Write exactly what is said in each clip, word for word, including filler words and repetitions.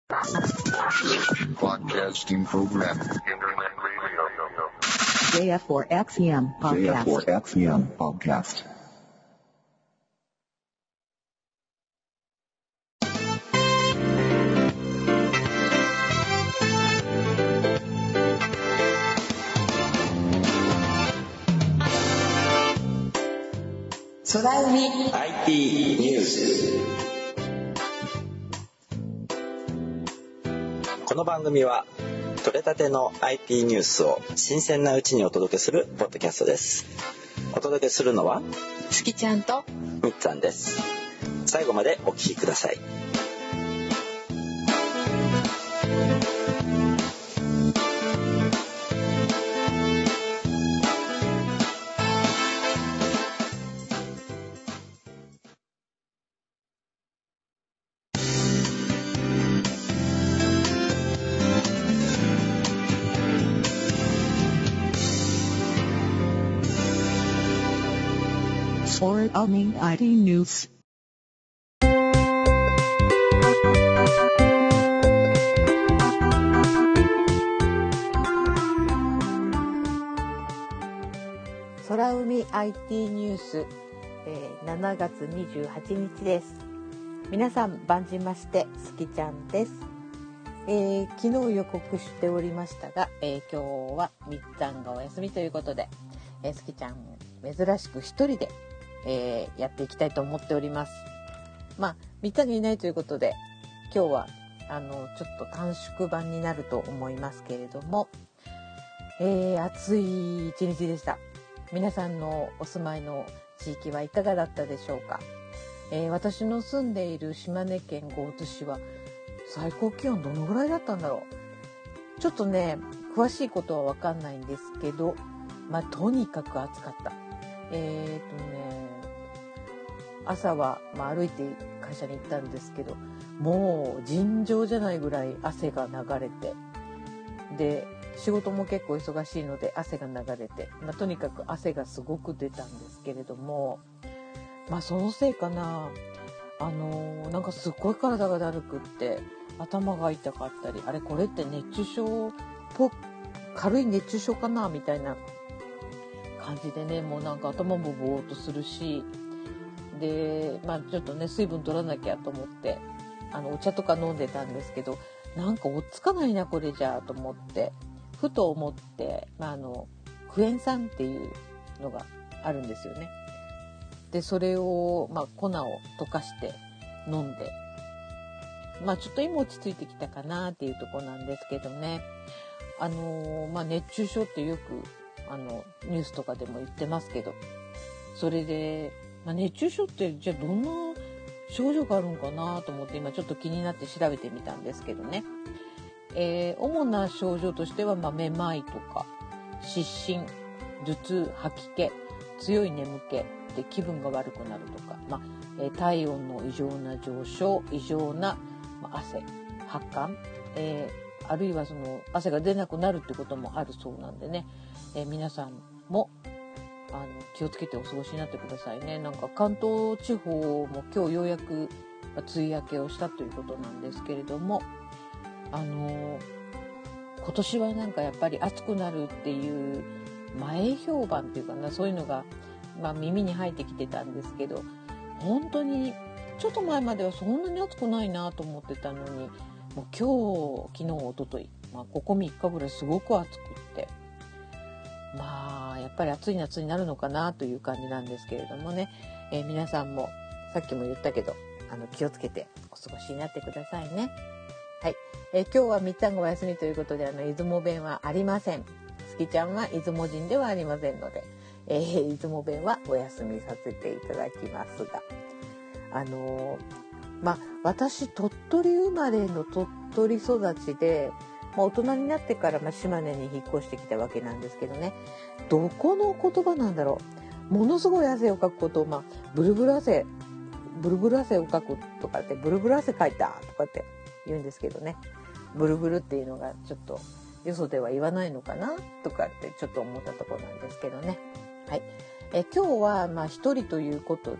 Broadcasting program. Internet radio. ジェイエフフォーエックスエム podcast. ジェイエフフォーエックスエム podcast. 空海 アイティー ニュース。この番組は取れたての アイティー ニュースを新鮮なうちにお届けするポッドキャストです。お届けするのはすきちゃんとみっつぁんです。最後までお聞きください。 空海 アイティー ニュース。 空海 アイティー ニュース、えー、しちがつにじゅうはちにちです。皆さん晩じましてすきちゃんです。えー、昨日予告しておりましたが、えー、今日はみっつぁんがお休みということで、えー、すきちゃん珍しく一人でえー、やっていきたいと思っております。まあみっつぁんがいないということで今日はあのちょっと短縮版になると思いますけれども、えー、暑い一日でした。皆さんのお住まいの地域はいかがだったでしょうか。えー、私の住んでいる島根県江津市は最高気温どのぐらいだったんだろう。ちょっとね詳しいことは分かんないんですけど、まあとにかく暑かった。えーとね朝は、まあ、歩いて会社に行ったんですけど、もう尋常じゃないぐらい汗が流れて、で仕事も結構忙しいので汗が流れて、まあ、とにかく汗がすごく出たんですけれども、まあそのせいかな、あのー、なんかすっごい体がだるくって頭が痛かったり、あれこれって熱中症っぽ軽い熱中症かなみたいな感じでね、もうなんか頭もぼーっとするし、でまあちょっとね水分取らなきゃと思ってあのお茶とか飲んでたんですけど、なんか追っつかないなこれじゃと思ってふと思って、まあ、あのクエン酸っていうのがあるんですよね。でそれを、まあ、粉を溶かして飲んで、まあちょっと今落ち着いてきたかなっていうところなんですけどね。あのまあ熱中症ってよくあのニュースとかでも言ってますけど、それでまあ、熱中症ってじゃあどんな症状があるんかなと思って今ちょっと気になって調べてみたんですけどね、えー、主な症状としては、まあ、めまいとか失神、頭痛、吐き気、強い眠気で気分が悪くなるとか、まあえー、体温の異常な上昇、異常な、まあ、汗、発汗、えー、あるいはその汗が出なくなるってこともあるそうなんでね、えー、皆さんもあの気をつけてお過ごしになってくださいね。なんか関東地方も今日ようやく梅雨明けをしたということなんですけれども、あの今年はなんかやっぱり暑くなるっていう前評判っていうかな、そういうのが、まあ、耳に入ってきてたんですけど、本当にちょっと前まではそんなに暑くないなと思ってたのに、もう今日昨日一昨日、まあ、ここみっかぐらいすごく暑くって、まあやっぱり暑い夏になるのかなという感じなんですけれどもね、えー、皆さんもさっきも言ったけどあの気をつけてお過ごしになってくださいね。はい、えー、今日はみっつぁんがお休みということで、あの出雲弁はありません。すきちゃんは出雲人ではありませんので、えー、出雲弁はお休みさせていただきますが、あのー、まあ私鳥取生まれの鳥取育ちで、まあ、大人になってから、まあ、島根に引っ越してきたわけなんですけどね、どこの言葉なんだろう、ものすごい汗をかくことを、まあ、ブルブル汗ブルブル汗をかくとかって、ブルブル汗かいたとかって言うんですけどね、ブルブルっていうのがちょっとよそでは言わないのかなとかってちょっと思ったところなんですけどね。はい、え今日はまあ一人ということで、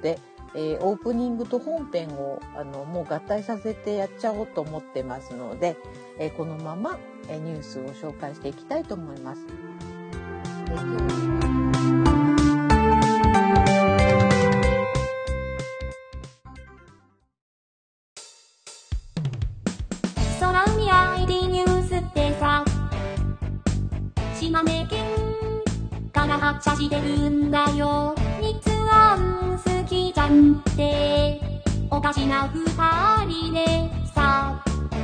えー、オープニングと本編をあのもう合体させてやっちゃおうと思ってますので、えー、このまま、えー、ニュースを紹介していきたいと思います。えー、今日空海 アイディー ニュースってさ、島根県から発車してるんだよ。日安好きじゃんっておかしな二人でさ。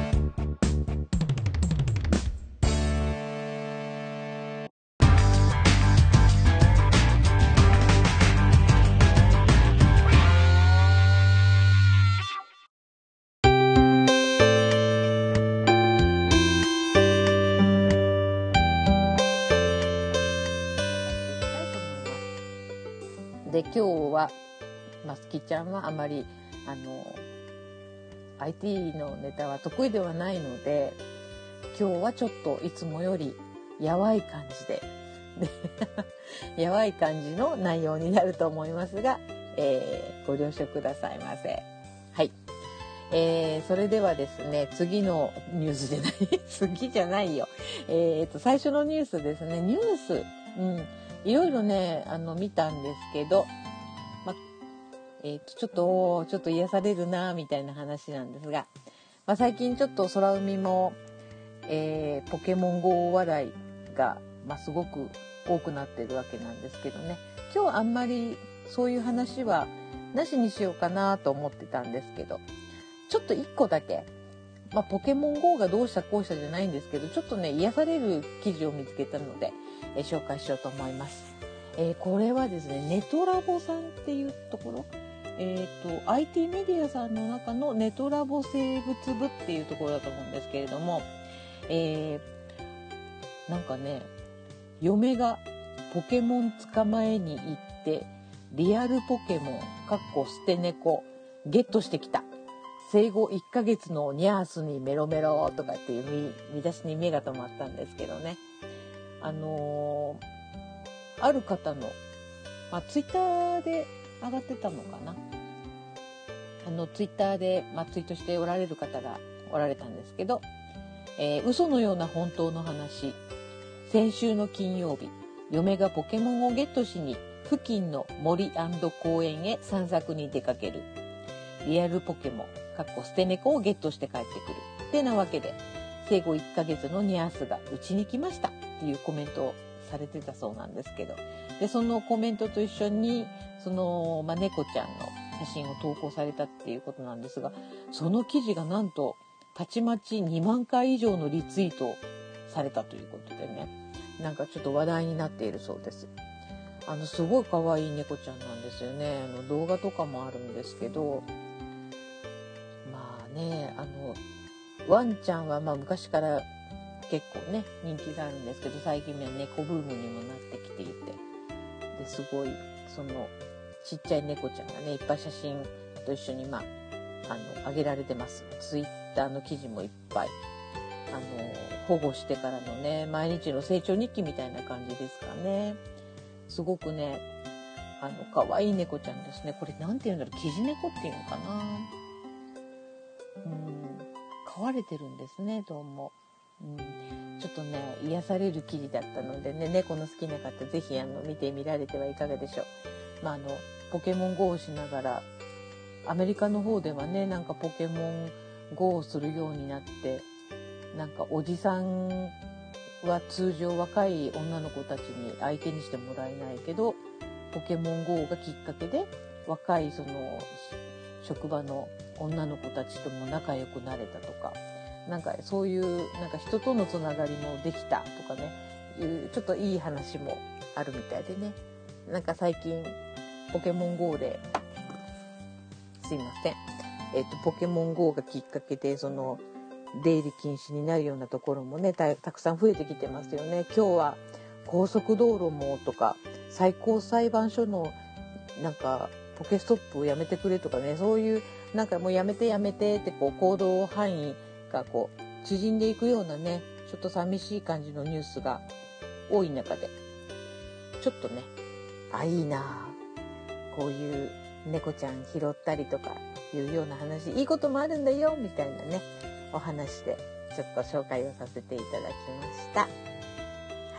で今日は、まあ、すきちゃんはあまりあの アイティー のネタは得意ではないので、今日はちょっといつもよりやわい感じでやわい感じの内容になると思いますが、えー、ご了承くださいませ。はい、えー、それではですね、次のニュースじゃない次じゃないよ、えー、と最初のニュースですね。ニュース、うんいろいろねあの見たんですけど、まえー、とちょっとちょっと癒されるなみたいな話なんですが、まあ、最近ちょっと空海も、えー、ポケモン ゴー 話題が、まあ、すごく多くなってるわけなんですけどね、今日あんまりそういう話はなしにしようかなと思ってたんですけど、ちょっといっこだけ、まあ、ポケモン ゴー がどうしたこうしたじゃないんですけど、ちょっとね癒される記事を見つけたので、えー、紹介しようと思います。えー、これはですね、ネトラボさんっていうところ、えーと、アイティー メディアさんの中のネトラボ生物部っていうところだと思うんですけれども、えー、なんかね、嫁がポケモン捕まえに行ってリアルポケモンかっこ捨て猫ゲットしてきた、生後いっかげつのニャースにメロメロとかっていう 見, 見出しに目が止まったんですけどね、あのー、ある方の、まあ、ツイッターで上がってたのかな、あのツイッターで、まあ、ツイートしておられる方がおられたんですけど、えー、嘘のような本当の話、先週の金曜日、嫁がポケモンをゲットしに付近の森&公園へ散策に出かける、リアルポケモンかっこ捨て猫をゲットして帰ってくるってなわけで、生後いっかげつのニャースがうちに来ましたっていうコメントをされてたそうなんですけど、でそのコメントと一緒にその、まあ、猫ちゃんの写真を投稿されたっていうことなんですが、その記事がなんとたちまちにまんかい以上のリツイートされたということでね、なんかちょっと話題になっているそうです。あのすごい可愛い猫ちゃんなんですよね。あの動画とかもあるんですけど、まあね、あのワンちゃんはまあ昔から結構ね人気があるんですけど、最近は猫ブームにもなってきていて、ですごいそのちっちゃい猫ちゃんがねいっぱい写真と一緒にまああの上げられてます。ツイッターの記事もいっぱい、あの保護してからのね毎日の成長日記みたいな感じですかね。すごくねあの可愛い猫ちゃんですね。これなんていうんだろう、キジ猫っていうのかな、うん、飼われてるんですねどうも、うん、ちょっとね癒される記事だったのでね、猫の好きな方ぜひあの見てみられてはいかがでしょう。まああのポケモン ゴー をしながら、アメリカの方ではねなんかポケモン ゴー をするようになって、なんかおじさんは通常若い女の子たちに相手にしてもらえないけど、ポケモン ゴー がきっかけで若いその職場の女の子たちとも仲良くなれたとか、なんかそういうなんか人とのつながりもできたとかね、いうちょっといい話もあるみたいでね、なんか最近ポケモン ゴー ですいません、えっとポケモン ゴー がきっかけでその出入り禁止になるようなところもね た, たくさん増えてきてますよね。今日は高速道路もとか最高裁判所のなんかポケストップをやめてくれとかね、そういうなんかもうやめてやめてってこう行動範囲がこう縮んでいくようなね、ちょっと寂しい感じのニュースが多い中で、ちょっとねあいいなこういう猫ちゃん拾ったりとかいうような話、いいこともあるんだよみたいなねお話でちょっと紹介をさせていただきました。はい、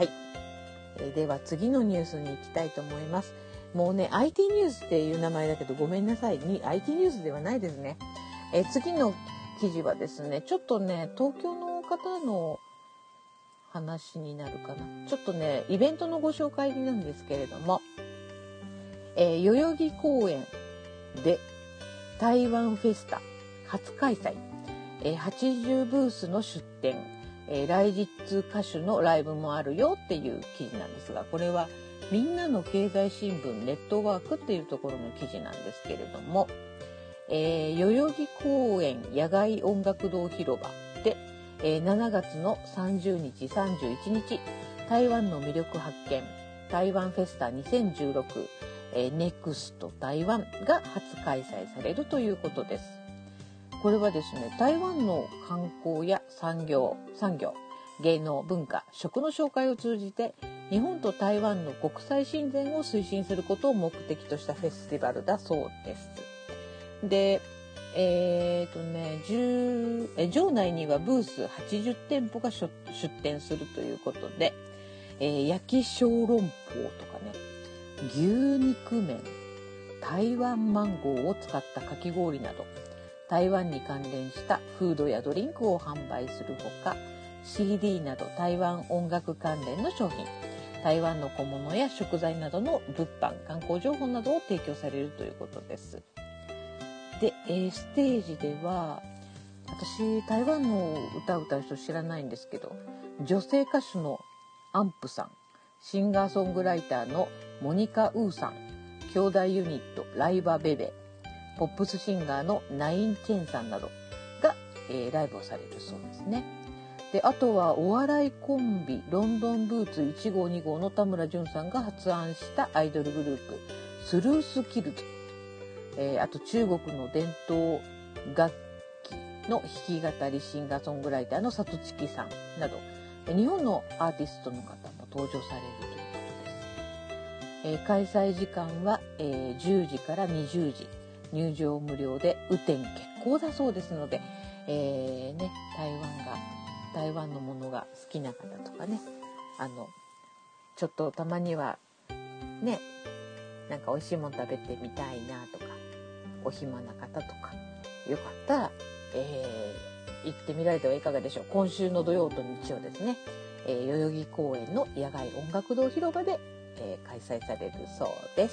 えー、では次のニュースに行きたいと思います。もうね アイティー ニュースっていう名前だけどごめんなさいに アイティー ニュースではないですね。えー、次の記事はですね、ちょっとね東京の方の話になるかな。ちょっとねイベントのご紹介なんですけれども、えー、代々木公園で台湾フェスタ初開催、えー、はちじゅうブースの出展、えー、来日歌手のライブもあるよっていう記事なんですが、これはみんなの経済新聞ネットワークっていうところの記事なんですけれども、えー、代々木公園野外音楽堂広場で、えー、しちがつのさんじゅうにちさんじゅういちにち台湾の魅力発見台湾フェスタにせんじゅうろく、えー、ネクスト台湾が初開催されるということです。これはですね、台湾の観光や産業、産業、芸能、文化、食の紹介を通じて日本と台湾の国際親善を推進することを目的としたフェスティバルだそうです。で、えーとね、10え場内にはブースはちじゅってんぽが出店するということで、えー、焼き小籠包とかね、牛肉麺、台湾マンゴーを使ったかき氷など台湾に関連したフードやドリンクを販売するほか、 シーディー など台湾音楽関連の商品、台湾の小物や食材などの物販、観光情報などを提供されるということです。で、えー、ステージでは私台湾の歌を歌う人知らないんですけど、女性歌手のアンプさん、シンガーソングライターのモニカ・ウーさん、兄弟ユニットライバベベ、ポップスシンガーのナインチェンさんなどが、えー、ライブをされるそうですね。で、あとはお笑いコンビロンドンブーツいち号に号の田村淳さんが発案したアイドルグループスルースキルズ、えー、あと中国の伝統楽器の弾き語りシンガーソングライターのサトチキさんなど、日本のアーティストの方も登場されるということです。えー、開催時間は、えー、じゅうじからにじゅうじ、入場無料で雨天決行だそうですので、えーね、台湾が台湾のものが好きな方とかね、あのちょっとたまにはね、なんか美味しいもの食べてみたいなとか、お暇な方とかよかったら、えー、行ってみられてはいかがでしょう。今週の土曜と日曜ですね、えー、代々木公園の野外音楽堂広場で、えー、開催されるそうです。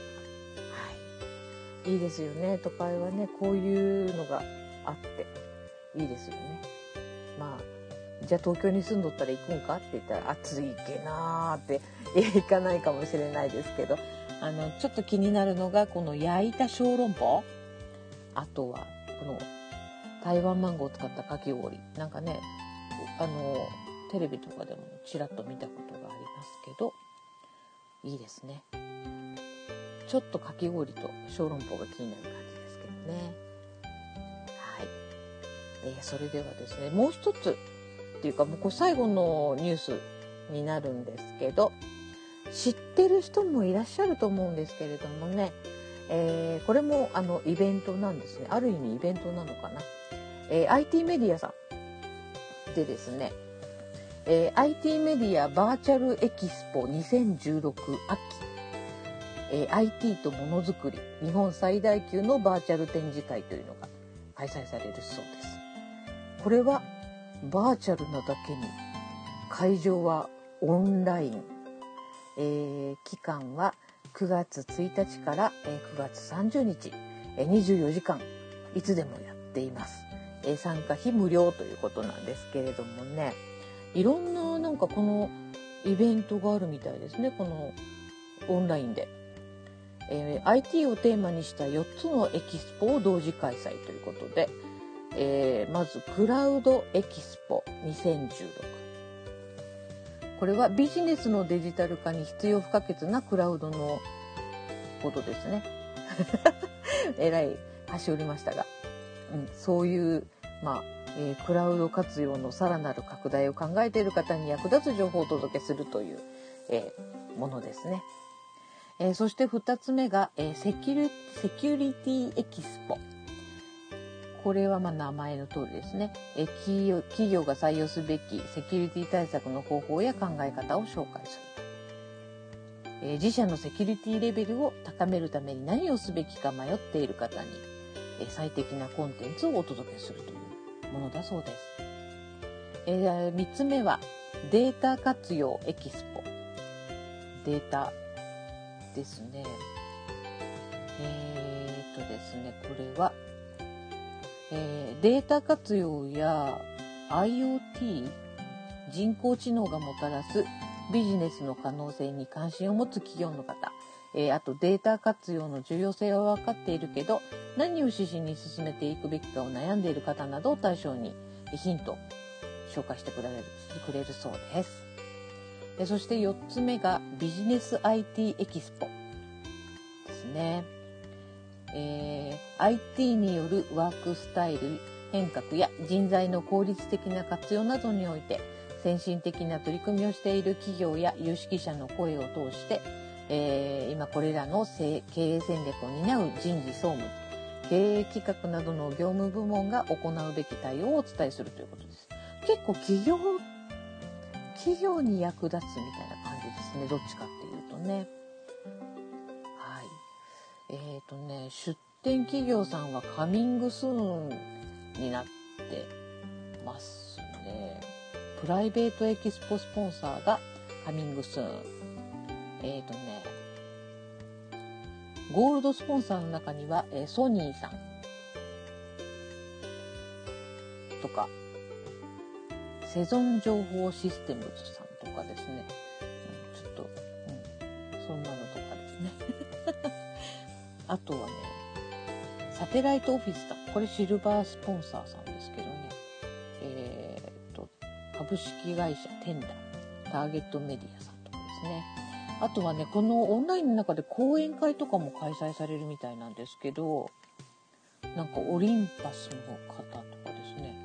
はい、いいですよね。都会はね、こういうのがあっていいですよね。まあじゃあ東京に住んどったら行くんかって言ったら暑いけなーって行かないかもしれないですけど、あのちょっと気になるのがこの焼いた小籠包、あとはこの台湾マンゴーを使ったかき氷なんかね、あのテレビとかでもちらっと見たことがありますけど、いいですね。ちょっとかき氷と小籠包が気になる感じですけどね。はい、えー、それではですね、もう一つっていうかもうこれ最後のニュースになるんですけど、知ってる人もいらっしゃると思うんですけれどもね、えー、これもあのイベントなんですね。ある意味イベントなのかな。えー、アイティー メディアさんでですね、えー、アイティー メディアバーチャルエキスポにせんじゅうろく秋、えー、アイティー とものづくり日本最大級のバーチャル展示会というのが開催されるそうです。これはバーチャルなだけに会場はオンライン、えー、期間はくがつついたちから、えー、くがつさんじゅうにち、えー、にじゅうよじかんいつでもやっています。えー、参加費無料ということなんですけれどもね、いろんななんかこのイベントがあるみたいですね。このオンラインで、えー、アイティー をテーマにしたよっつのエキスポを同時開催ということで、えー、まずクラウドエキスポにせんじゅうろく、これはビジネスのデジタル化に必要不可欠なクラウドのことですね。えらい端折りましたが、うん、そういう、まあえー、クラウド活用のさらなる拡大を考えている方に役立つ情報をお届けするという、えー、ものですね。 えー、そしてふたつめが、えー、セキュリ、セキュリティエキスポ。これはまあ名前の通りですね、えー企業。企業が採用すべきセキュリティ対策の方法や考え方を紹介する。えー、自社のセキュリティレベルを高めるために何をすべきか迷っている方に、えー、最適なコンテンツをお届けするというものだそうです。えー、みっつめはデータ活用エキスポ。データですね。えー、っとですね、これは、えー、データ活用や アイオーティー、人工知能がもたらすビジネスの可能性に関心を持つ企業の方、えー、あとデータ活用の重要性は分かっているけど、何を指針に進めていくべきかを悩んでいる方などを対象にヒントを紹介してくれる、くれるそうです。えそしてよっつめがビジネス アイティー エキスポですね。えー、アイティー によるワークスタイル変革や人材の効率的な活用などにおいて先進的な取り組みをしている企業や有識者の声を通して、えー、今これらの経営戦略を担う人事総務、経営企画などの業務部門が行うべき対応をお伝えするということです。結構企業企業に役立つみたいな感じですね。どっちかっていうとね。はい。えっとね、出展企業さんはカミングスーンになってますね。プライベートエキスポスポンサーがカミングスーン。えっとね、ゴールドスポンサーの中には、えー、ソニーさんとか、セゾン情報システムズさんとかですね、うん、ちょっと、うん、そんなのとかですねあとはね、サテライトオフィスさん、これシルバースポンサーさんですけどね、えー、っと株式会社テンダ、ターゲットメディアさんとかですね。あとはね、このオンラインの中で講演会とかも開催されるみたいなんですけど、なんかオリンパスの方とかですね、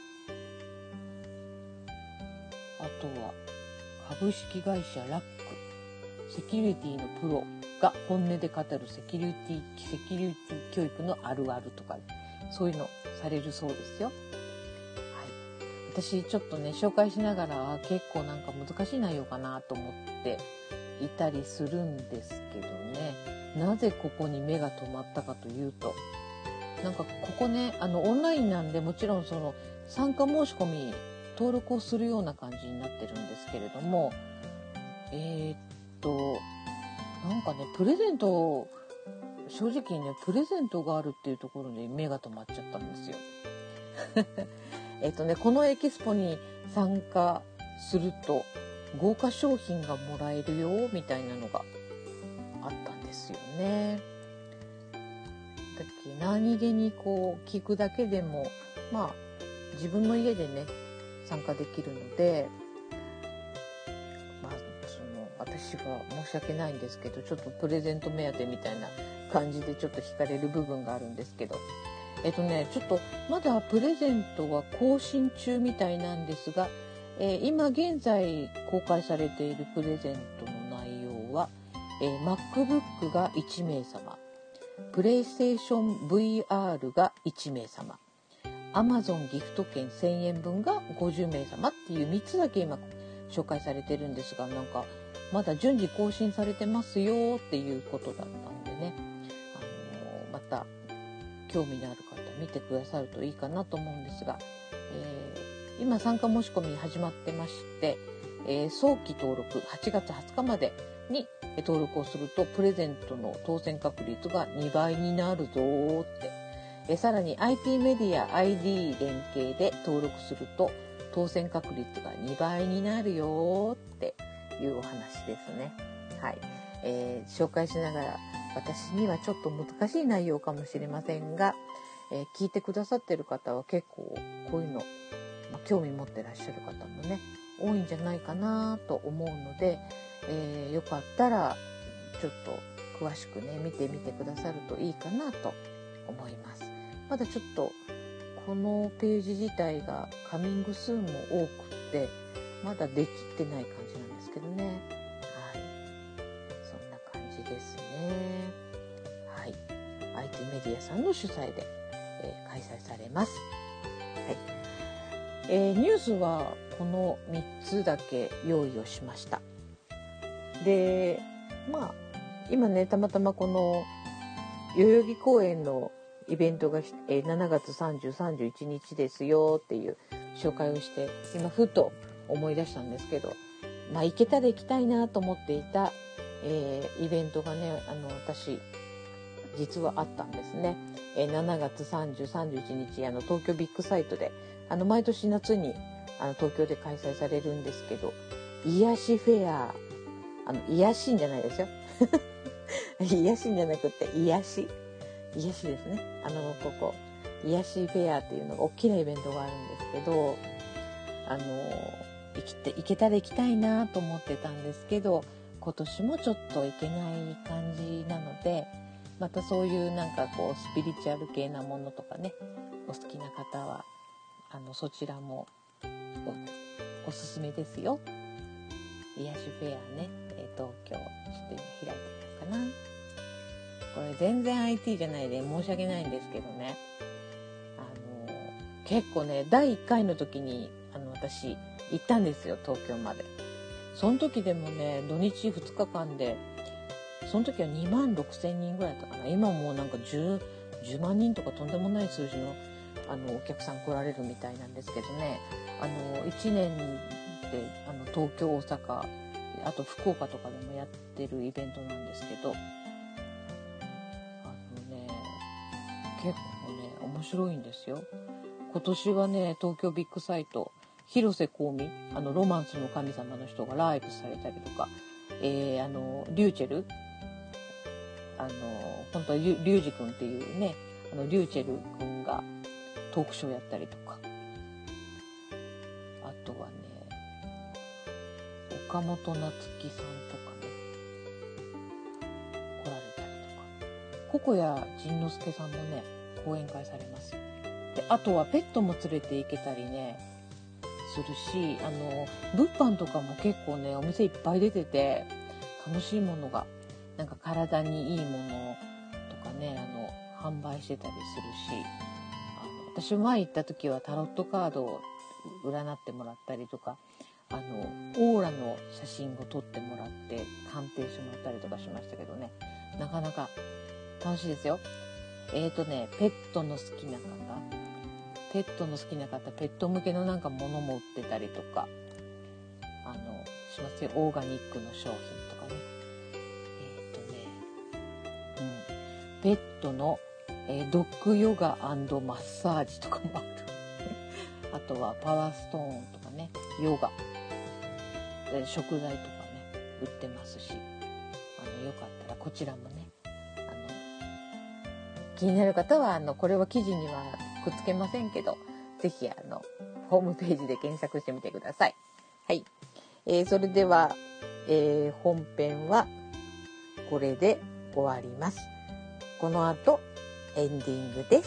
あとは株式会社ラック、セキュリティのプロが本音で語るセキュリティ、セキュリティ教育のあるあるとか、そういうのされるそうですよ。はい。私ちょっとね、紹介しながら結構なんか難しい内容かなと思っていたりするんですけどね、なぜここに目が止まったかというと、なんかここね、あのオンラインなんでもちろんその参加申し込み登録をするような感じになってるんですけれども、えー、っとなんかね、プレゼント、正直ね、プレゼントがあるっていうところで目が止まっちゃったんですよえっとね、このエキスポに参加すると豪華商品がもらえるよみたいなのがあったんですよね。だっけ、何気にこう聞くだけでも、まあ自分の家でね参加できるので、まあその私は申し訳ないんですけど、ちょっとプレゼント目当てみたいな感じでちょっと惹かれる部分があるんですけど、えっとね、ちょっとまだプレゼントは更新中みたいなんですが、えー、今現在公開されているプレゼントの内容は、えー、MacBook がいちめいさま、PlayStation ブイアール がいちめいさま、Amazon ギフト券せんえんぶんがごじゅうめいさまっていうみっつだけ今紹介されてるんですが、なんかまだ順次更新されてますよっていうことだったんでね、あのー、また興味のある方見てくださるといいかなと思うんですが、えー、今参加申し込み始まってまして、えー、早期登録はちがつはつかまでに登録をするとプレゼントの当選確率がにばいになるぞーって、えー、さらに アイティー メディア アイディー 連携で登録すると当選確率がにばいになるよーっていうお話ですね。はい、えー、紹介しながら私にはちょっと難しい内容かもしれませんが、えー、聞いてくださってる方は結構こういうの、まあ、興味持ってらっしゃる方もね多いんじゃないかなと思うので、えー、よかったらちょっと詳しくね見てみてくださるといいかなと思います。まだちょっとこのページ自体がカミングスーンも多くってまだできてない感じなんですけどね。はい、そんな感じですね。はい。アイティー メディアさんの主催で、えー、開催されます。はい。えー、ニュースはこのみっつだけ用意をしました。で、まあ、今ね、たまたまこの代々木公園のイベントが、えー、しちがつさんじゅう、さんじゅういちにちですよっていう紹介をして、今ふと思い出したんですけど、まあ行けたら行きたいなと思っていた、えー、イベントがね、あの、私、実はあったんですね。えー、しちがつさんじゅう、さんじゅういちにち、あの、東京ビッグサイトで、あの、毎年夏に、あの、東京で開催されるんですけど、癒しフェア、あの、癒しんじゃないですよ。癒しんじゃなくて、癒し。癒しですね。あの、ここ、癒しフェアっていうのが大きなイベントがあるんですけど、あの、生きて、行けたら行きたいなと思ってたんですけど、今年もちょっと行けない感じなので、またそういうなんかこう、スピリチュアル系なものとかね、お好きな方は、あの、そちらもお、おすすめですよ。癒しフェアね、え東京、ちょっと今開いてみようかな。これ全然 アイティー じゃないで申し訳ないんですけどね。あの、結構ね、だいいっかいの時に、あの、私、行ったんですよ、東京まで。その時でもね、土日ふつかかんで、その時はにまんろくせんにんぐらいだったかな。今もうなんかじゅう、じゅうまんにんとかとんでもない数字の、あの、お客さん来られるみたいなんですけどね。あの、いちねんで、あの、東京、大阪、あと福岡とかでもやってるイベントなんですけど、結構ね、面白いんですよ。今年はね、東京ビッグサイト、広瀬香美、あの、ロマンスの神様の人がライブされたりとか、えー、あの、リューチェル、あの、本当はリュリュウジ君っていうね、あの、リューチェル君がトークショーやったりとか、あとはね、岡本夏樹さんとかね、来られたりとか、ココヤ仁之助さんもね、講演会されます。で、あとはペットも連れて行けたりね、するし、あの、物販とかも結構ね、お店いっぱい出てて、楽しいものが、なんか体にいいものとかね、あの、販売してたりするし、あの、私前行った時はタロットカードを占ってもらったりとか、あの、オーラの写真を撮ってもらって、鑑定してもらったりとかしましたけどね、なかなか楽しいですよ。えーとね、ペットの好きな方、ペットの好きな方、ペット向けのなんか物も売ってたりとか、あの、しますよ。オーガニックの商品とかね。えーとね、うん。ペットの、えー、ドッグヨガ&マッサージとかもある。あとはパワーストーンとかね、ヨガ、えー、食材とかね、売ってますし、あの、よかったらこちらもね、気になる方は、あの、これは記事にはくっつけませんけど、ぜひ、あの、ホームページで検索してみてください。はい。えー、それでは、えー、本編は、これで終わります。この後、エンディングです。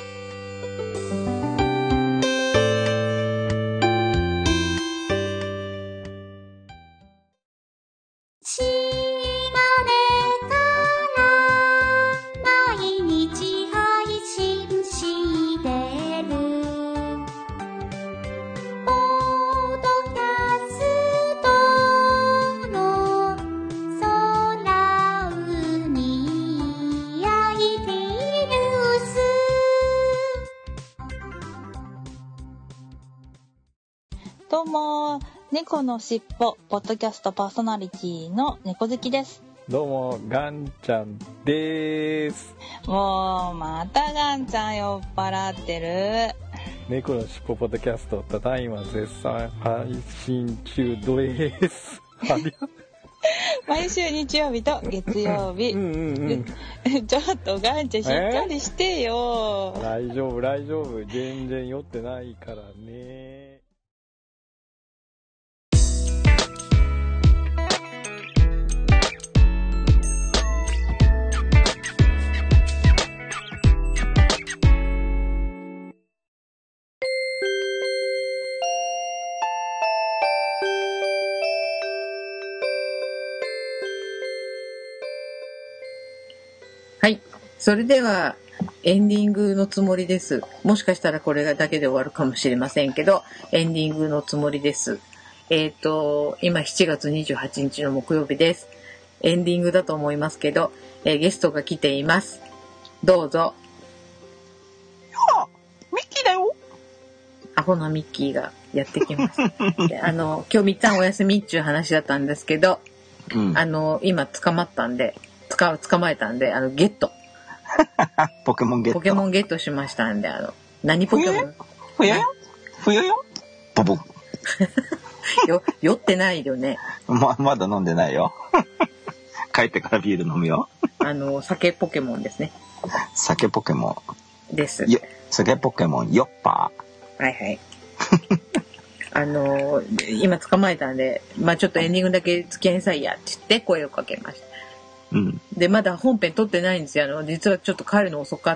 どうも、猫のしっぽポッドキャストパーソナリティの猫好きです。 どうも、ガンちゃんです。 もうまたガンちゃん酔っ払ってる。 猫のしっぽポッドキャスト、ただいま絶賛配信中です。 毎週日曜日と月曜日。うんうんうん、ちょっとガンちゃんしっかりしてよ。 大丈夫大丈夫、全然酔ってないからね。 それではエンディングのつもりです。もしかしたらこれだけで終わるかもしれませんけど、エンディングのつもりです。えっと、今しちがつにじゅうはちにちの木曜日です。エンディングだと思いますけど、えー、ゲストが来ています。どうぞ。 あ、ミッキーだよ。 アホなミッキーがやってきました。あの、今日みっつぁんお休みっていう話だったんですけど、うん、あの、今捕まったんで、捕、捕まえたんで、あの、ゲット。 ポケモンゲット。 ポケモンゲットしましたんで、あの、何ポケモン？ ふよよふよよボボ。 よ、酔ってないよね。 ま、まだ飲んでないよ。帰ってからビール飲むよ。 あの、酒ポケモンですね。 酒ポケモン。です。 酒ポケモン、ヨッパー。はいはい。あの、今捕まえたんで、まあちょっとエンディングだけ付き合いなさいやって言って声をかけました。うん。で、まだ本編撮ってないんですよ。あの、実はちょっと帰るの遅かって。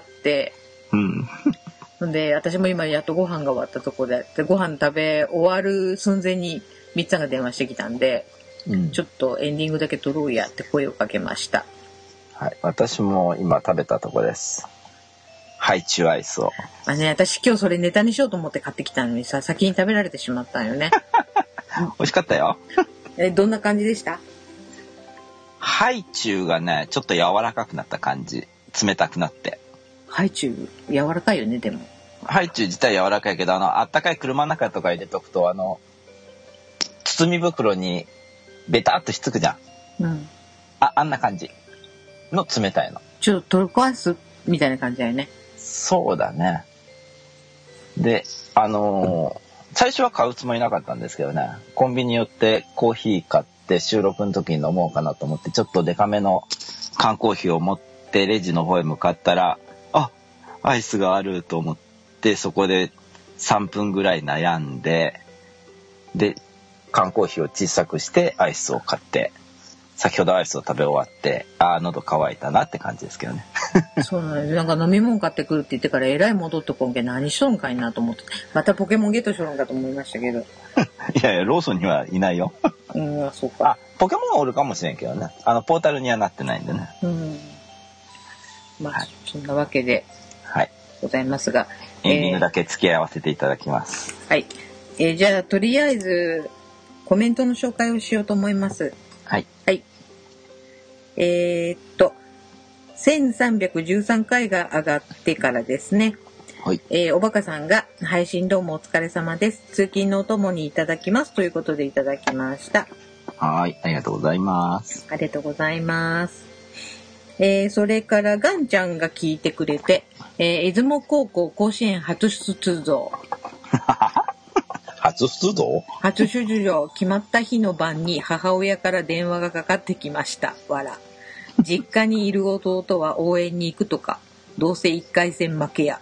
うん。で、私も今やっとご飯が終わったところで、でご飯食べ終わる寸前にみっつぁんが電話してきたんで、うん、ちょっとエンディングだけ撮ろうやって声をかけました。 はい、私も今食べたとこです。ハイチュウアイスを。 まあね、私今日それネタにしようと思って買ってきたのにさ、先に食べられてしまったんよね。 美味しかったよ。 え、どんな感じでした？ ハイチュウがね、ちょっと柔らかくなった感じ。冷たくなって。 ハイチュウ柔らかいよね、でも。 ハイチュウ自体柔らかいけど、あの、あったかい車の中とか入れとくと、あの、包み袋にベタっとひっつくじゃん。うん。あ、あんな感じの冷たいの。 ちょっとトルコアイスみたいな感じだよね。 そうだね。で、あのー、最初は買うつもりなかったんですけどね、コンビニ寄ってコーヒー買って収録の時に飲もうかなと思って、ちょっとデカめの缶コーヒーを持ってレジの方へ向かったら、あ、アイスがあると思って、そこでさんぷんぐらい悩んで、で、缶コーヒーを小さくしてアイスを買って、先ほどアイスを食べ終わって、あー喉乾いたなって感じですけどね。 そうなんです。なんか飲み物買ってくるって言ってからえらい戻ってこんけ何しとんかいなと思って、またポケモンゲットしよんかと思いましたけど。いやいや、ローソンにはいないよ。 うん、そうか。 あ、ポケモンはおるかもしれんけどね。あのポータルにはなってないんでね。うん。 まあ、はい、そんなわけで、 はい。 ございますが、 エンディングだけ付き合わせていただきます。 えー、はい。えー、じゃあとりあえずコメントの紹介をしようと思います。 はい。 はい。えー、っとせんさんびゃくじゅうさんかいが上がってからですね。はい。えー、おばかさんが配信どうもお疲れ様です。通勤のお供にいただきますということでいただきました。 はい、ありがとうございます。 ありがとうございます。えー、それからガンちゃんが聞いてくれて、えー、出雲高校甲子園初出場。 初出場初出場決まった日の晩に母親から電話がかかってきました。わら。実家にいる弟は応援に行くとか、どうせいっかい戦負けや。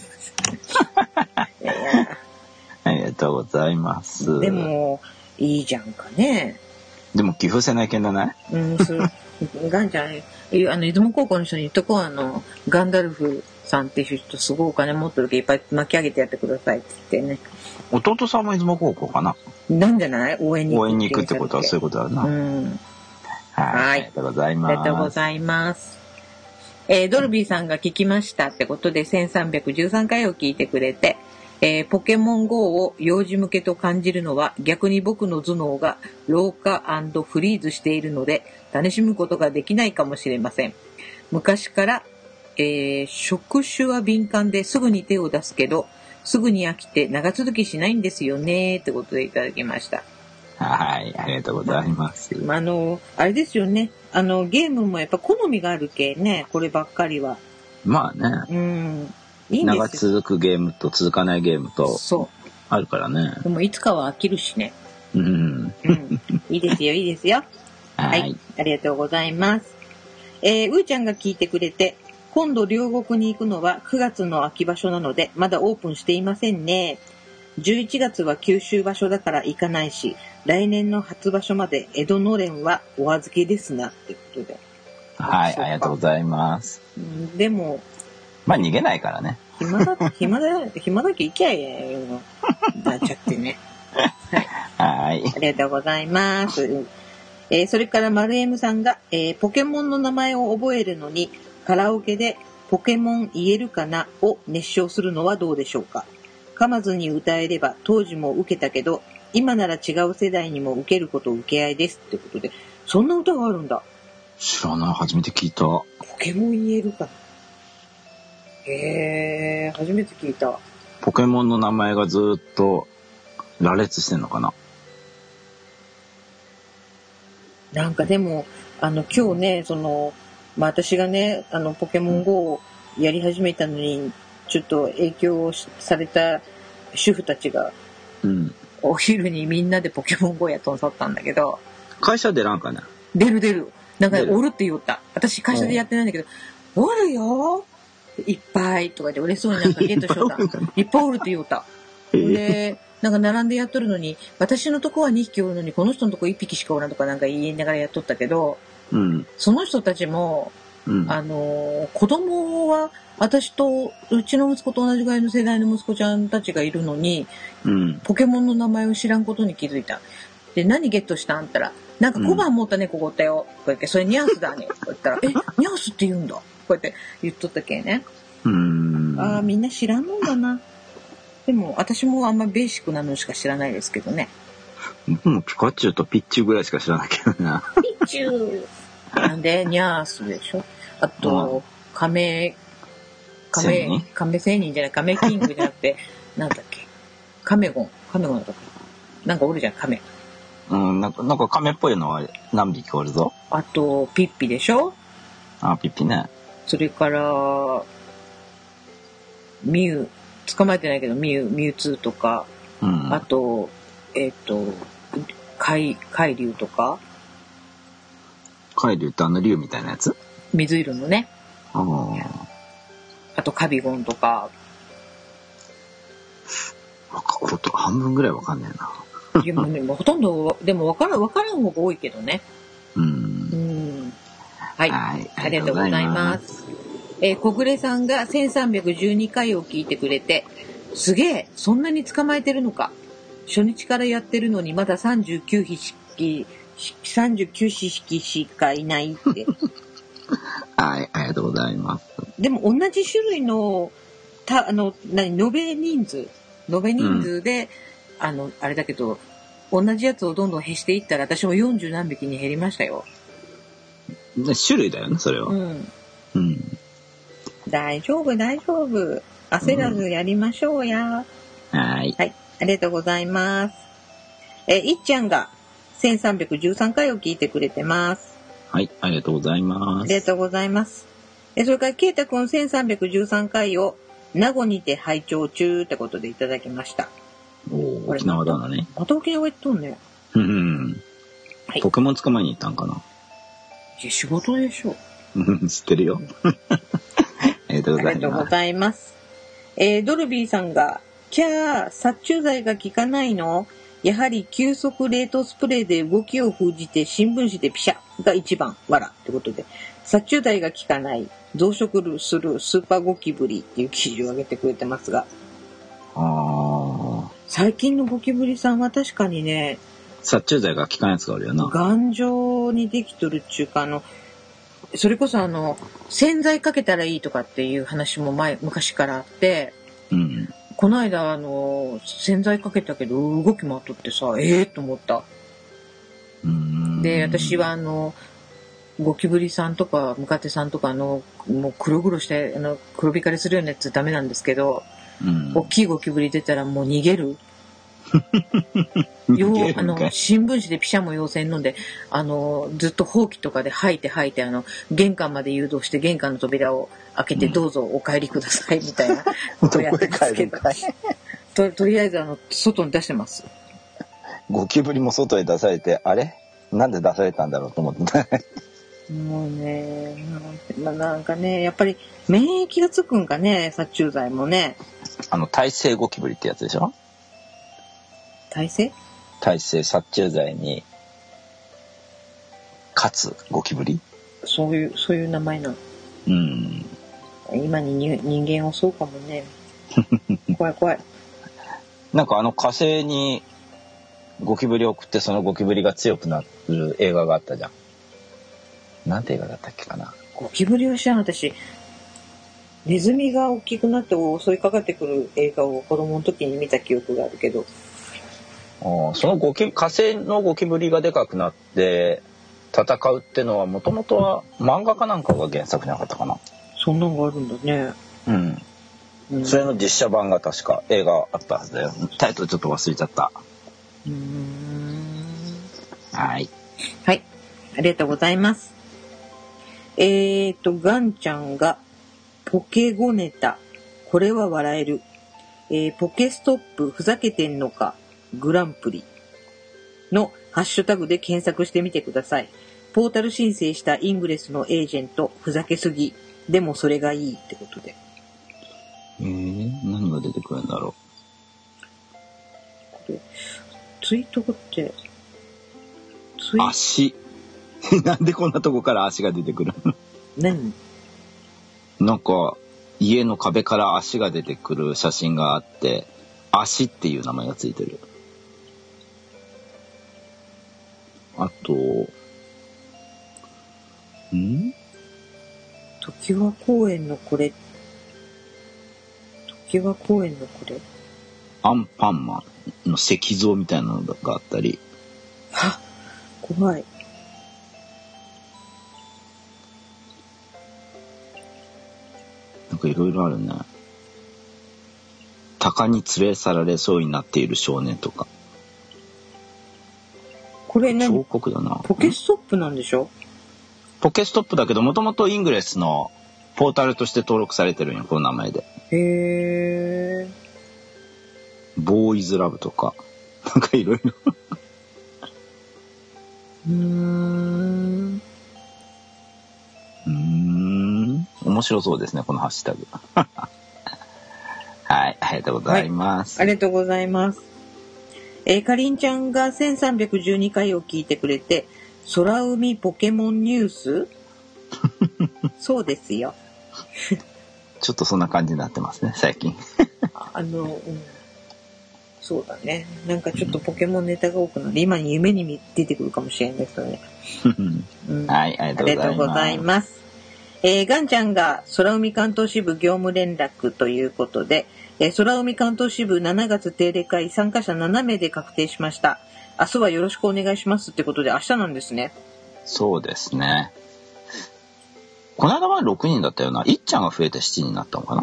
いやいやありがとうございます。 でもいいじゃんかね。 でも寄付せないけんだね。 うん、そガンちゃん、あの出雲高校の人に言っとこう、あのガンダルフさんっていう人すごいお金持ってるけどいっぱい巻き上げてやってくださいって言ってね。 弟さんも出雲高校かな。 なんじゃない？応援に行く。 応援に行くってことはそういうことだな。うん。はい。ありがとうございます。 ありがとうございます。えー、ドルビーさんが聞きましたってことでせんさんびゃくじゅうさんかいを聞いてくれて、えー、ポケモン ゴー を幼児向けと感じるのは逆に僕の頭脳が老化&フリーズしているので楽しむことができないかもしれません。昔から、えー、触手は敏感ですぐに手を出すけどすぐに飽きて長続きしないんですよねってことでいただきました。 はい、ありがとうございます。 まあ、あのあれですよね。あのゲームもやっぱ好みがあるけね、こればっかりは。 まあね。 うん。いいんですよ。 長続くゲームと続かないゲームとあるからね。 でもいつかは飽きるしね。 うん。 うん、いいですよ、いいですよ。はい、はい、ありがとうございます。えー、うーちゃんが聞いてくれて、今度両国に行くのはくがつの秋場所なのでまだオープンしていませんね。じゅういちがつは九州場所だから行かないし、来年の初場所まで江戸のれんはお預けですなってことで。 はい、ありがとうございます。 うん、でもまあ逃げないからね。 暇だ暇だ暇だけ行きゃいいよなっちゃってね。 はい。 ありがとうございます。えー、それから丸 M さんが、えー、ポケモンの名前を覚えるのにカラオケでポケモン言えるかなを熱唱するのはどうでしょうか。噛まずに歌えれば当時も受けたけど、今なら違う世代にも受けること受け合いですってことで、そんな歌があるんだ。 知らない、初めて聞いた。 ポケモン言えるかな。へー、初めて聞いた。 ポケモンの名前がずっと羅列してんのかな。 なんかでも、あの、今日ね、その、まあ、私がね、あの、ポケモン ゴー をやり始めたのに、ちょっと影響された主婦たちが、 うん。 お昼にみんなでポケモン ゴー やっとんさったんだけど。 会社出らんかね。 出る出る。なんか、おるって言おった。私会社でやってないんだけど、おるよいっぱいとかで嬉しそうになんかゲットしようた。いっぱいおるって言おった。で、なんか並んでやっとるのに、私のとこはにひきおるのに、この人のとこいっぴきしかおらんとかなんか言いながらやっとったけど、 うん、 その人たちも、 うん、 あの、子供は、私と、うちの息子と同じぐらいの世代の息子ちゃんたちがいるのに、 うん、 ポケモンの名前を知らんことに気づいた。で、何ゲットしたんって言ったら、なんか小判持った猫おったよ。こうやって、それニャースだね。こう言ったら、え、ニャースって言うんだ。こうやって言っとったけね。 うーん。 ああ、みんな知らんもんだな。でも、私もあんまベーシックなのしか知らないですけどね。 僕もピカチュウとピッチュウぐらいしか知らないけどな。 ピッチュー。なんで、ニャースでしょ。あと、カメ、カメ、カメ仙人じゃない、カメキングじゃなくて、なんだっけ。カメゴン、カメゴンとか。なんかおるじゃん、カメ。 うん、なんか、なんかカメっぽいのは何匹おるぞ。 あと、ピッピでしょ。 あ、ピッピね。 それから、ミュウ、捕まえてないけど、ミュウ、ミュウツーとか、 うん、 あと、えっと、海、海竜とか。 海竜ってあの竜みたいなやつ？ 水色のね。 ああと、カビゴンとか。 わか、こと半分ぐらいわかんねえな。 いや、もうね、もうほとんど、でもわからん、わからん方が多いけどね。 うん。 うん。はい。 はい、 ありがとうございます。えー、小暮さんがせんさんびゃくじゅうにかいを聞いてくれて、すげえ、そんなに捕まえてるのか。初日からやってるのにまださんじゅうきゅうひき、さんじゅうきゅうひきしかいないって。 はい、ありがとうございます。 でも同じ種類の、た、あの、何、延べ人数、延べ人数で、うん、あの、あれだけど、同じやつをどんどん減していったら、私もよんじゅう何匹に減りましたよ。 種類だよね、それは。 うん。 うん。 大丈夫、大丈夫。焦らずやりましょうや。 うん、はい。 はい。ありがとうございます。え、いっちゃんがせんさんびゃくじゅうさんかいを聞いてくれてます。 はい、ありがとうございます。 ありがとうございます。え、それから、けいたくんせんさんびゃくじゅうさんかいを名護にて拝聴中ってことでいただきました。 おー、沖縄だね。 また沖縄行っとんね。 うん。はい、ポケモン捕まえに行ったんかな。 いや、仕事でしょ。 知ってるよ。ありがとうございます。 ありがとうございます。えー、ドルビーさんが、キャー、殺虫剤が効かないの？やはり急速冷凍スプレーで動きを封じて新聞紙でピシャが一番、わらってことで、殺虫剤が効かない、増殖するスーパーゴキブリっていう記事を上げてくれてますが、 あ最近のゴキブリさんは確かにね、 殺虫剤が効かんやつがあるよな。 頑丈にできとるっちゅうか、あの、それこそあの、洗剤かけたらいいとかっていう話も前、昔からあって、 うん。 この間、あの、洗剤かけたけど、動き回っとってさ、ええー、と思った。 うーんで、私はあの、ゴキブリさんとか、ムカデさんとか、あの、もう黒々して、あの、黒光りするようなやつダメなんですけど、うん、大きいゴキブリ出たらもう逃げる。よあの新聞紙でピシャも陽性飲んで、あのずっとほうきとかで吐いて吐いて、あの玄関まで誘導して玄関の扉を開けて、どうぞお帰りくださいみたいなことをやってますけど、と, とりあえずあの外に出してます。 ゴキブリも外へ出されて、あれなんで出されたんだろうと思ってもうね、まあ、なんかね、やっぱり免疫がつくんかね、殺虫剤もね。 あの耐性ゴキブリってやつでしょ。 耐性耐性殺虫剤に勝つゴキブリ、 そういうそういう名前なの。 うん。 今に人間を襲うかもね。怖い怖い。 なんかあの火星にゴキブリを送って、そのゴキブリが強くなる映画があったじゃん。なんて映画だったっけかな。 ゴキブリは知らん。私ネズミが大きくなって襲いかかってくる映画を子供の時に見た記憶があるけど。 ああ、そのゴキ火星のゴキブリがでかくなって戦うってのはもともとは漫画かなんかが原作じゃなかったかな。 そんなのがあるんだね。 うん。うん、それの実写版が確か映画あったはずだよ。タイトルちょっと忘れちゃった。 うーん。 はい。 はい。ありがとうございます。えーと、ガンちゃんがポケゴネタ。これは笑える。えー、ポケストップふざけてんのかグランプリのハッシュタグで検索してみてください。ポータル申請したイングレスのエージェントふざけすぎ。でもそれがいいってことで。 えー、何が出てくるんだろう。これツイートってツイ足なんでこんなとこから足が出てくるの？ 何？ なんか家の壁から足が出てくる写真があって、足っていう名前がついてる。あと、ん？ 常盤公園のこれ。常盤公園のこれ。 アンパンマンの石像みたいなのがあったり。 はっ、怖い。 なんかいろいろあるね。鷹に連れ去られそうになっている少年とか。 これ何？ 彫刻だな。 ポケストップなんでしょ？ ポケストップだけど、もともとイングレスのポータルとして登録されてるんよ、この名前で。 へー。 ボーイズラブとか、なんかいろいろ。 うーん。 うーん。面白そうですね、このハッシュタグ。はい、ありがとうございます。 はい、ありがとうございます。えー、かりんちゃんがせんさんびゃくじゅうにかいを聞いてくれて、空海ポケモンニュースそうですよ。 ちょっとそんな感じになってますね、最近。 あの、うん、そうだね。なんかちょっとポケモンネタが多くなって、今に夢に出てくるかもしれないですよね。 うん、はい、ありがとうございます。 えー、ガンちゃんが空海関東支部業務連絡ということで、えー、空海関東支部しちがつ定例会参加者ななめいで確定しました。明日はよろしくお願いしますってことで、明日なんですね。 そうですね。この間はろくにんだったよな。いっちゃんが増えてしちにんになったのかな。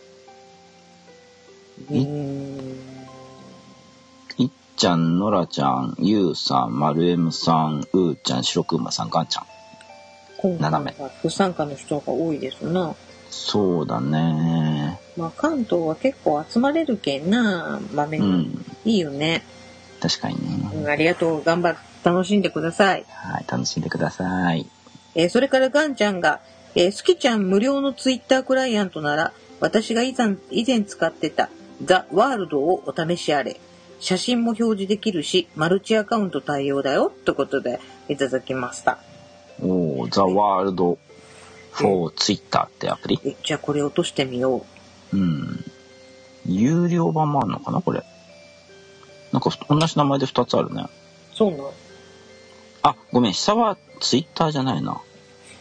うーん。 いっちゃん、のらちゃん、ゆうさん、まるえむさん、うーちゃん、しろくまさん、がんちゃん。ななめい。 不参加の人が多いですな。 そうだね。 まあ関東は結構集まれるけんな、豆に、うん、いいよね。 確かにね、 うん。ありがとう。頑張って楽しんでください。 はい、楽しんでください。 えー、それからガンちゃんが、えー、すきちゃん無料のツイッタークライアントなら、私が以前以前使ってたザ・ワールドをお試しあれ。写真も表示できるし、マルチアカウント対応だよってことでいただきました。 おー、ザ・ワールドフォーツイッターってアプリ。 じゃあこれ落としてみよう。うん。有料版もあるのかなこれ。なんか同じ名前でふたつあるね。 そうなの？ あ、ごめん、下はツイッターじゃないな。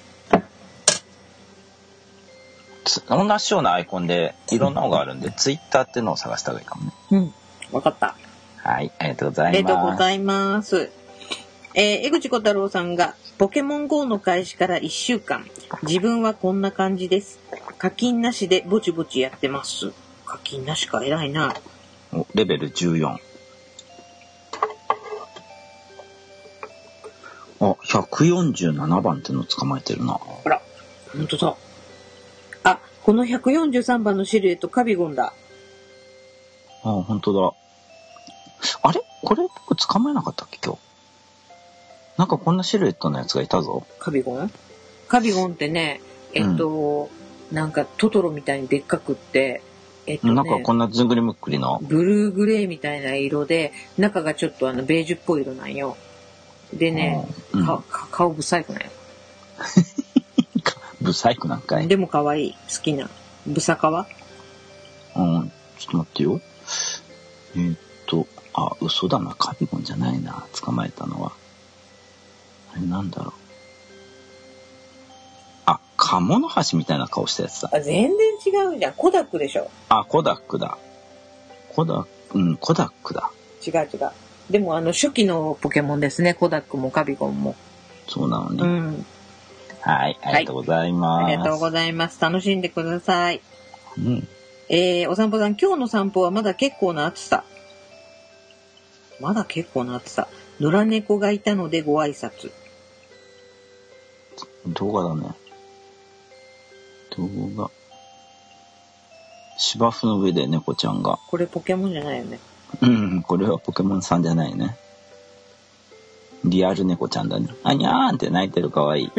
同じようなアイコンでいろんなのがあるんで、ツイッターっていうのを探した方がいいかもね。 うん、わかった。 はい、ありがとうございます。 ありがとうございます。えー、江口小太郎さんが、ポケモン ゴー の開始からいっしゅうかん、自分はこんな感じです。課金なしでぼちぼちやってます。課金なしか、偉いな。 お、レベルじゅうよん。あ、ひゃくよんじゅうななばんっての捕まえてるな。 あら、ほんとだ。あ、このひゃくよんじゅうさんばんのシルエット、カビゴンだ。 あ、ほんとだ。あれこれ僕捕まえなかったっけ今日。なんかこんなシルエットのやつがいたぞ。 カビゴン？カビゴンってね、えっと、うん、なんかトトロみたいにでっかくって、えっとね、 なんかこんなずんぐりむっくりの。 ブルーグレーみたいな色で、中がちょっとあのベージュっぽい色なんよ。でね、うん、か顔不細工なんよ。 不細工なんかい。 でも可愛い。好きな。ブサカワ？ うん、ちょっと待ってよ。えー、っと、あ、嘘だな。カビゴンじゃないな。捕まえたのは。あれなんだろう。あ、 鴨の橋みたいな顔したやつだ。 あ、全然違うじゃん。コダックでしょ。 あ、コダックだ。コダック、うん、コダックだ。 違う違う。でもあの初期のポケモンですね。コダックもカビゴンも。 そうなのに。 うん。 はい、ありがとうございます。 ありがとうございます。楽しんでください。 うん。 えー、お散歩さん、今日の散歩はまだ結構な暑さ。まだ結構な暑さ。野良猫がいたのでご挨拶。 動画だね。動画。芝生の上で猫ちゃんが。 これポケモンじゃないよね。 うん、これはポケモンさんじゃないね。リアル猫ちゃんだね。あにゃーんって泣いてるかわいい。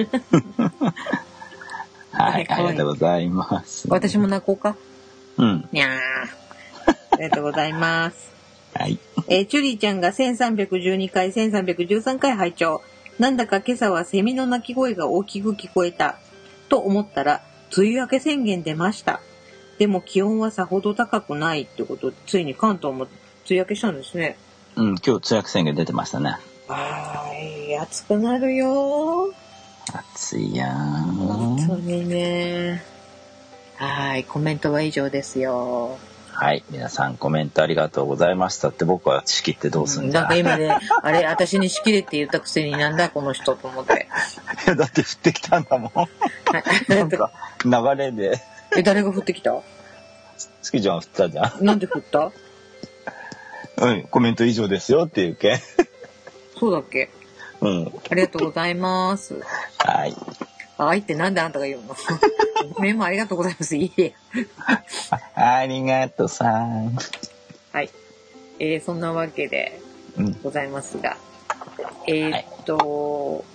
はい、ありがとうございます。 私も泣こうか。 うん。 にゃー。ありがとうございます。 はい。 えー、チュリーちゃんがせんさんびゃくじゅうにかい、せんさんびゃくじゅうさんかい拝聴。なんだか今朝はセミの鳴き声が大きく聞こえた。と思ったら、梅雨明け宣言出ました。でも気温はさほど高くないってことで、ついに関東も梅雨明けしたんですね。 うん、今日梅雨明け宣言出てましたね。 はーい、暑くなるよ。 暑いやん。 本当にね。はい、コメントは以上ですよ。 はい、皆さんコメントありがとうございましたって僕は仕切ってどうすんだ。 なんか今ね、あれ、私に仕切れって言ったくせになんだこの人と思って。 いや、だって降ってきたんだもん。なんか流れで。 え、誰が降ってきた？ スキちゃん降ったじゃん。なんで降った？ うん、コメント以上ですよっていうけ。 そうだっけ？ うん。 ありがとうございます。 はい。 はいってなんであんたが言うの？メモありがとうございます。いいえ。 ありがとうさん。 はい。えー、そんなわけでございますが、うん、えー、っと、はい、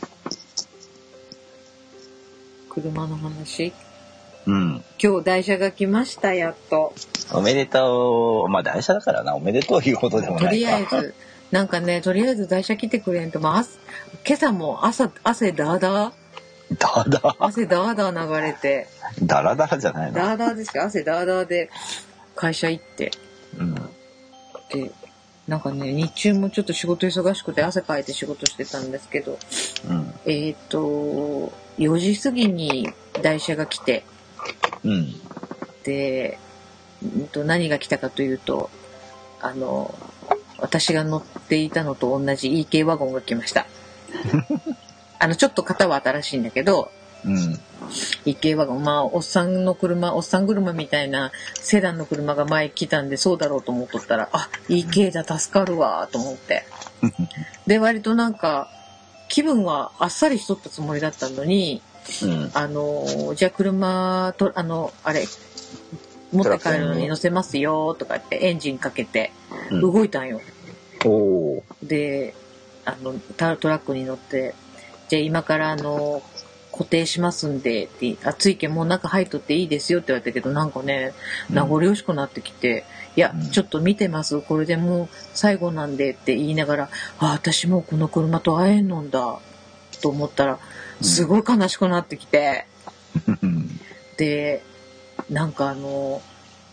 車の話。 うん。 今日台車が来ましたやっと。 おめでとう。まあ台車だからな、おめでとういうことでもないか。 とりあえずなんかね、とりあえず台車来てくれんと、まあ、今朝も朝汗だーだー。 だーだー。 汗だーだー流れて。 だらだらじゃないの。 だーだーですか。汗だーだーで会社行って。 うん。 で、なんかね、日中もちょっと仕事忙しくて汗かいて仕事してたんですけど、 うん、 えっと、よじ過ぎに台車が来て、 うん、で、 うんと、何が来たかというと、あの、私が乗っていたのと同じ イーケー ワゴンが来ました。あの、ちょっと型は新しいんだけど、 うん、 イーケー ワゴン、まあ、おっさんの車、おっさん車みたいなセダンの車が前来たんで、そうだろうと思っとったら、あ、イーケー だ、助かるわ、と思って。で、割となんか、気分はあっさりしとったつもりだったのに、うん、あの、じゃあ車と、あの、あれ、持って帰るのに乗せますよ、とか言ってエンジンかけて、動いたんよ。 うん、おで、あの、トラックに乗って、じゃあ今からあの、固定しますんで、って暑いけんもう中入っとっていいですよって言われたけど、なんかね、名残惜しくなってきて、うん、いや、うん、ちょっと見てます、これでもう最後なんでって言いながら、あ、私もうこの車と会えんのんだ、と思ったら、すごい悲しくなってきて、うん、で、なんかあの、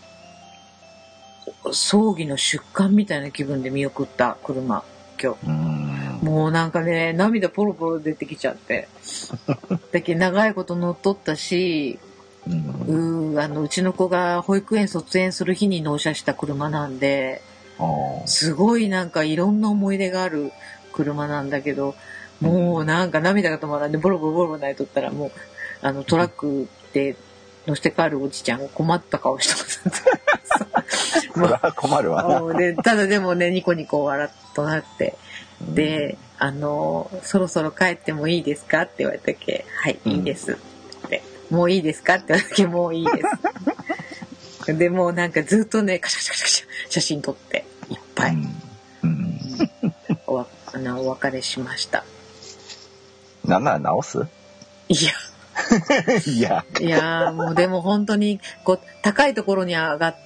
葬儀の出棺みたいな気分で見送った車、今日。うんもうなんかね、涙ポロポロ出てきちゃって。だけど長いこと乗っとったし、うん、う, あのうちの子が保育園卒園する日に納車した車なんで、すごいなんかいろんな思い出がある車なんだけど、もうなんか涙が止まらんでボロボロボロボロ泣いとったらもう、あのトラックで乗せて帰るおじちゃんが困った顔してます。 それは困るわな。 でただでもね、ニコニコ笑っとなって、で、あの、そろそろ帰ってもいいですかって言われたけ、はい、いいです。って、もういいですかって言われたけ、もういいです。で、もうなんかずっとね、カシャカシャカシャカシャ写真撮って、いっぱい。うんうん、おわあのお別れしました。 なんなら直す？ いや。 いや。 いや、もうでも本当に、こう、高いところに上がった、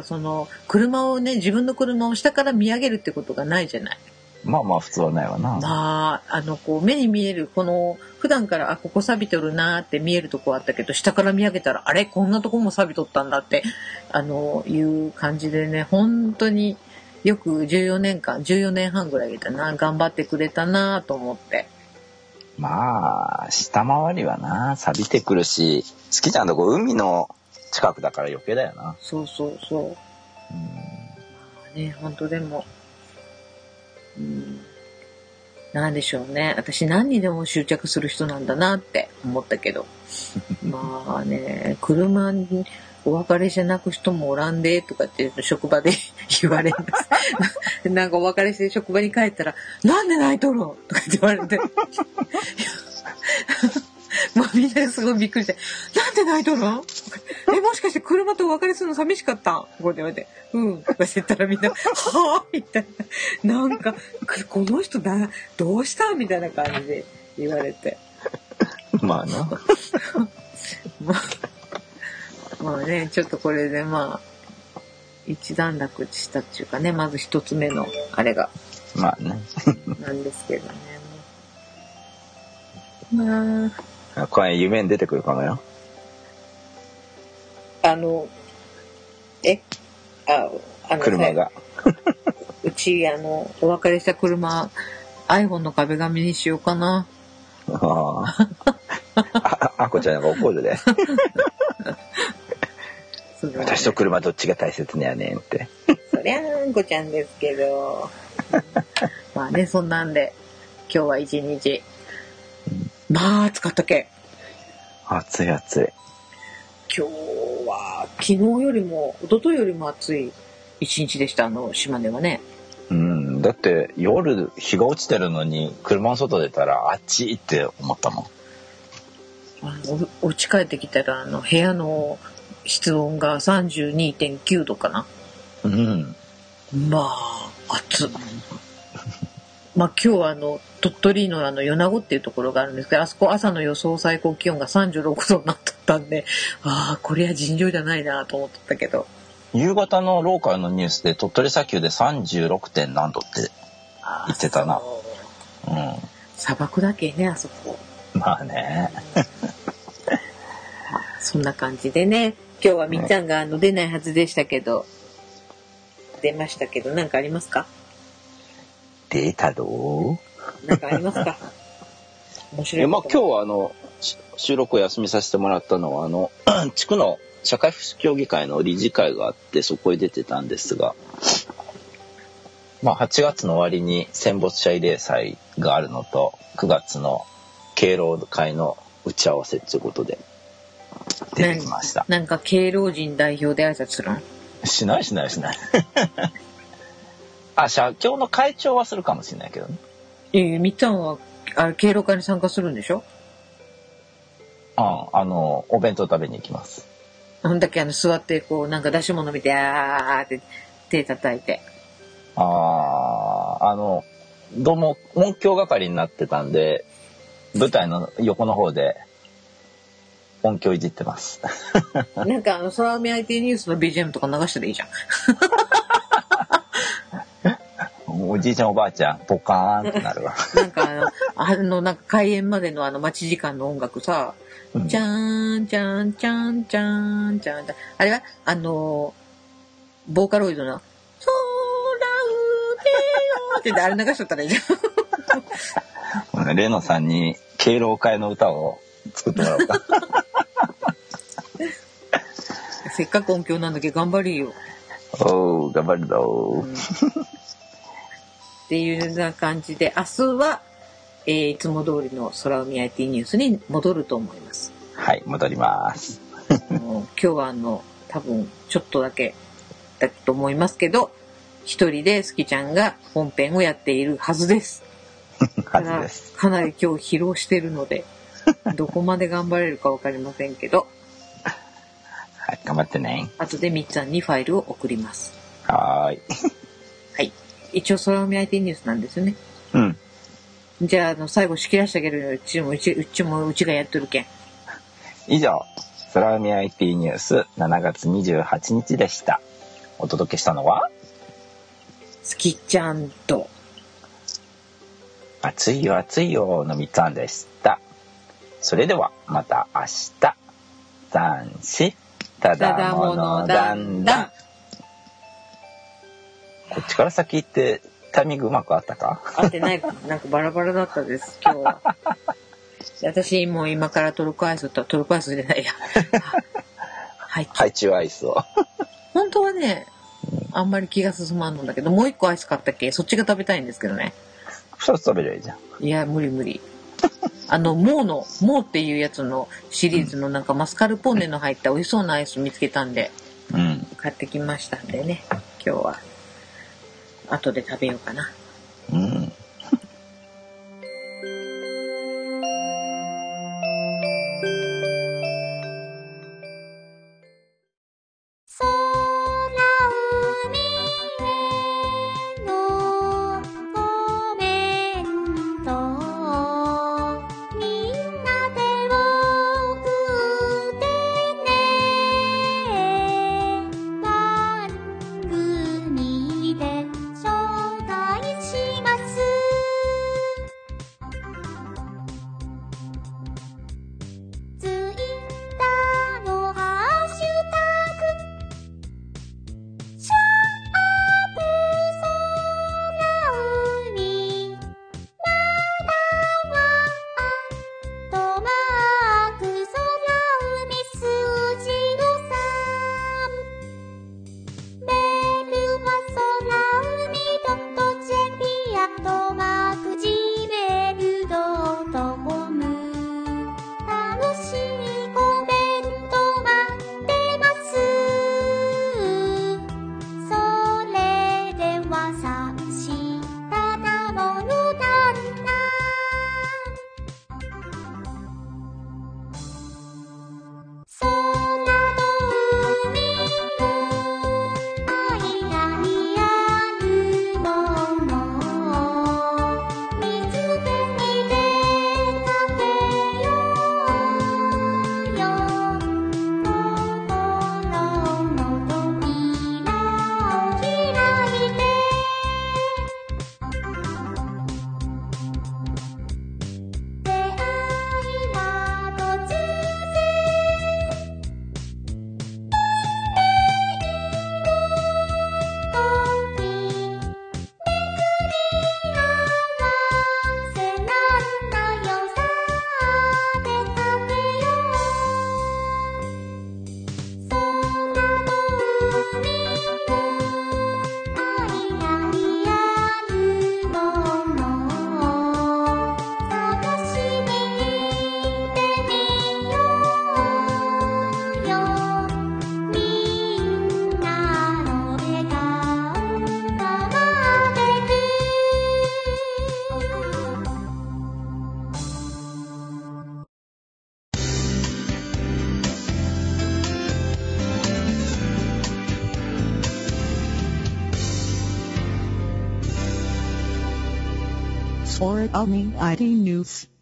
その、車をね、自分の車を下から見上げるってことがないじゃない。 まあまあ普通はないわな。 まあ、あの、こう、目に見える、この、普段から、あ、ここ錆びとるなーって見えるとこあったけど、下から見上げたら、あれこんなとこも錆びとったんだって、あの、いう感じでね、本当によくじゅうよねんかん、じゅうよねんはんぐらいだな、頑張ってくれたなと思って。 まあ下回りはな錆びてくるし、好きちゃんとこ海の近くだから余計だよな。 そうそうそう。 うんね、本当でも、うん、なんでしょうね。私何にでも執着する人なんだなって思ったけど。まあね、車にお別れじゃなく人もおらんでとかって職場で言われます。なんかお別れして職場に帰ったら、なんで泣いとるのとかって言われて。もうみんなすごいびっくりして、なんで泣いとるのえ、もしかして車とお別れするの寂しかったんこう言われて、うんとか言ったらみんな、はぁみたいな。なんか、この人だ、どうしたみたいな感じで言われて。 まあな。 まあ、まあね、ちょっとこれでまあ、一段落したっていうかね、まず一つ目のあれが。 まあね。 なんですけどね。まあ。 これ夢に出てくるかもよ。 あの、え、あ、あの、 車が。 うち、あの、お別れした車、iPhone の壁紙にしようかな。 ああ。あこちゃんが怒るで。私と車どっちが大切やねんって。 そりゃあんこちゃんですけど。まあね、そんなんで、今日は一日。まあ、暑かったけ。 暑い暑い。 今日は、昨日よりも、一昨日よりも暑い一日でした、あの、島根はね。 うん、だって夜日が落ちてるのに、車の外出たら暑いって思ったもん。 あの、お家帰ってきたら、あの、部屋の室温が さんじゅうにてんきゅうどかな。 うん。 まあ、暑い。まあ今日はあの鳥取のあの米子っていうところがあるんですけど、あそこ朝の予想最高気温がさんじゅうろくどになってたんで、ああこれは尋常じゃないなと思ってたけど、 夕方のローカルのニュースで鳥取砂丘で さんじゅうろくてん 何度って言ってたな。うん。 砂漠だけねあそこ。 まあね。 そんな感じでね、今日はみっちゃんがあの出ないはずでしたけど、出ましたけど何かありますか？ 出たどなんかありますか？面白い。 え、まあ今日はあの収録を休みさせてもらったのはあの地区の社会福祉協議会の理事会があってそこへ出てたんですが、まあはちがつの終わりに戦没者慰霊祭があるのとくがつの敬老会の打ち合わせということで出てきました。 なんか敬老人代表で挨拶するの？ しないしないしない。あ、社長の会長はするかもしれないけどね。 ええ、みっちゃんはあれ敬老会に参加するんでしょ？ ああ、あのお弁当食べに行きます。 なんだっけ、あの座ってこうなんか出し物見てあーって手叩いて。 ああ、あのどうも音響係になってたんで舞台の横の方で音響いじってます。 なんかあの空海 アイティー ニュースの ビージーエム とか流したらいいじゃん。 おじいちゃんおばあちゃんポカーンってなるわ。 なんかあのあのなんか開演までのあの待ち時間の音楽さ、うん、じゃーんじゃーんじゃーんじゃーんじゃーん、あれはあのボーカロイドの空海ってあれ流しとったらいいじゃん。 レノさんに敬老会の歌を作ってもらおうか。 せっかく音響なんだけど頑張りよ。 おー頑張るぞ、うん、 っていうような感じで明日は、えー、いつも通りの空海 アイティー ニュースに戻ると思います。 はい、戻ります。 今日はあの多分ちょっとだけだと思いますけど、一人でスキちゃんが本編をやっているはずです。 はずです。 かなり今日疲労してるのでどこまで頑張れるかわかりませんけど、 はい、頑張ってね。 後でみっちゃんにファイルを送ります。 はーい。 はい。一応空海 アイティー ニュースなんですよね。 うん。 じゃあ、あの最後仕切らしてあげるよ。うちもうちうちもうちがやっとるけん。 以上、空海 アイティー ニュースしちがつにじゅうはちにちでした。お届けしたのはスキちゃんと暑いよ暑いよのみっつあんでした。それではまた明日。残しただものだんだん。こっちから先行ってタイミングうまくあったか？ 合ってない。なんかバラバラだったです今日は。 私もう今からトルコアイスとトルコアイスじゃないやハイチュウハイチュウアイスを。 本当はねあんまり気が進まんのだけど、もう一個アイス買ったっけ、そっちが食べたいんですけどね。 二つ食べりゃいいじゃん。 いや無理無理あのモーのモーっていうやつのシリーズのなんかマスカルポーネの入った美味しそうなアイス見つけたんで、 うん。 買ってきましたんでね、今日は後で食べようかな。 うん。 For Omni I D News.